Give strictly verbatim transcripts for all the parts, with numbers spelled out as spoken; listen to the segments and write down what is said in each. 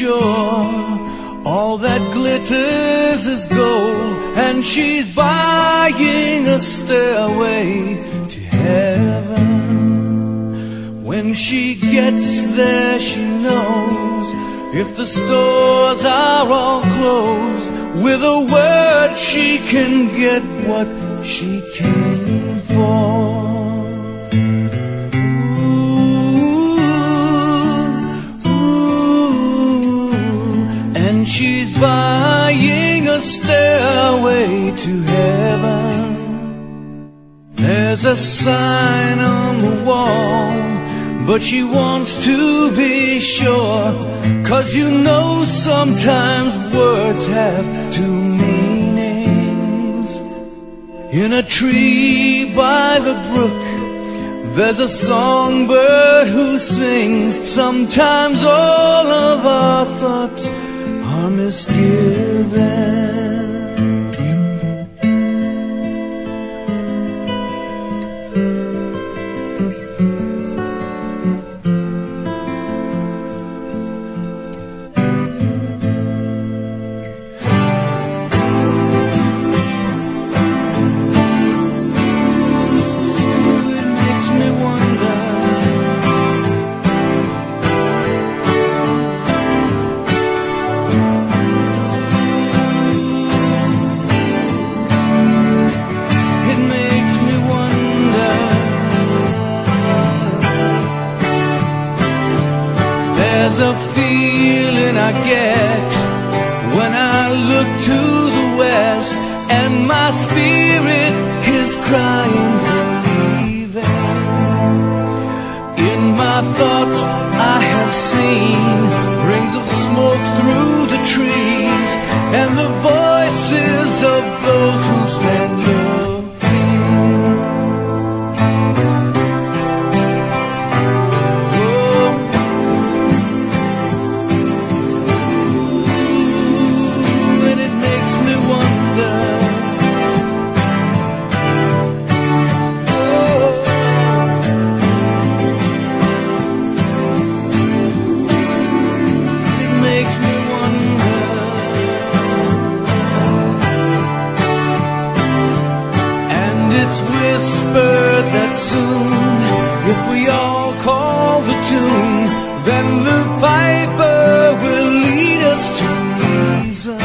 sure all that glitters is gold, and she's buying a stairway to heaven. When she gets there, she knows if the stores are all closed, with a word she can get what she came for. She's buying a stairway to heaven. There's a sign on the wall, but she wants to be sure, 'cause you know sometimes words have two meanings. In a tree by the brook, there's a songbird who sings. Sometimes all of our thoughts are misgiven. There's a feeling I get when I look to the west, and my spirit is crying for leaving. In my thoughts I have seen rings of smoke through the trees, and the voices of those who stand looking. Whispered that soon, if we all call the tune, then the piper will lead us to reason,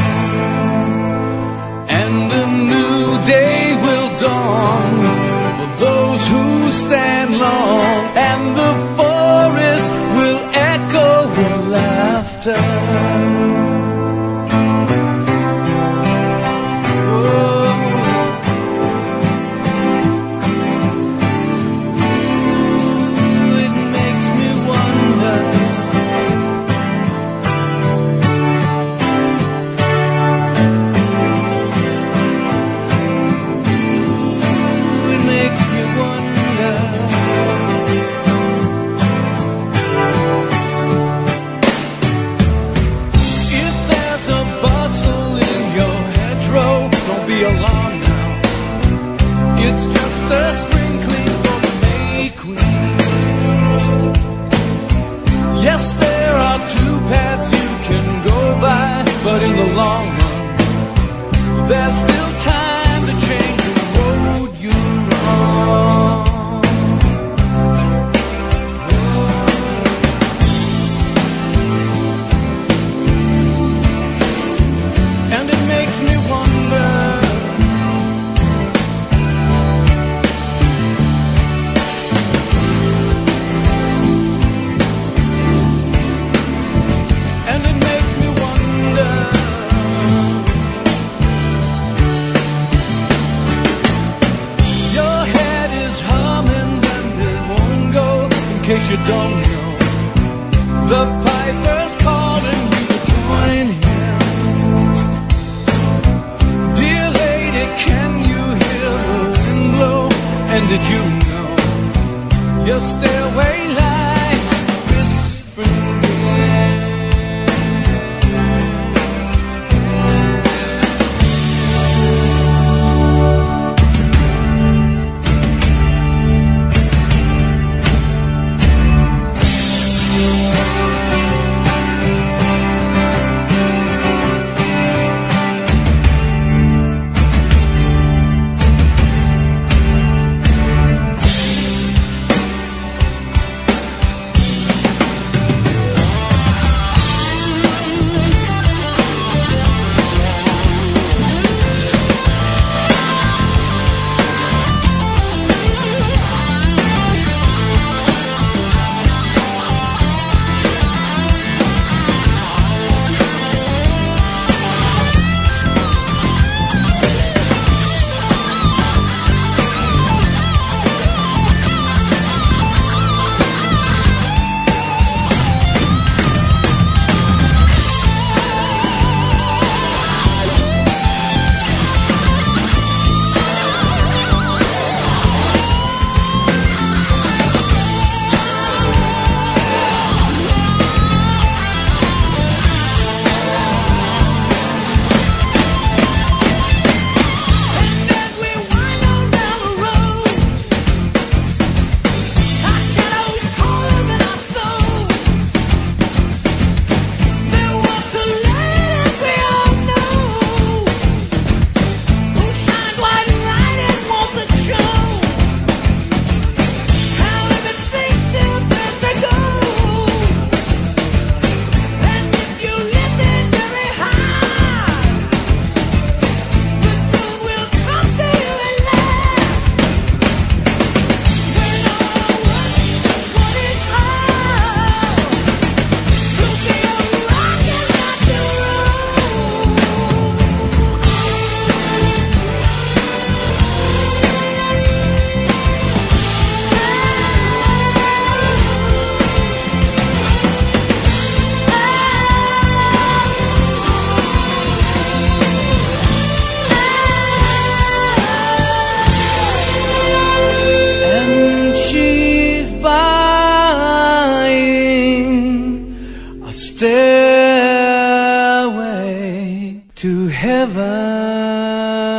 and a new day will dawn for those who stand long, and the forest will echo with laughter. But in the long run, there's still time to change the road you're on. And it makes me wonder, and it makes me wonder. In case you don't know, the piper's calling you to join him. Dear lady, can you hear the wind blow? And did you know your stairway lies whispering? stairway to heaven.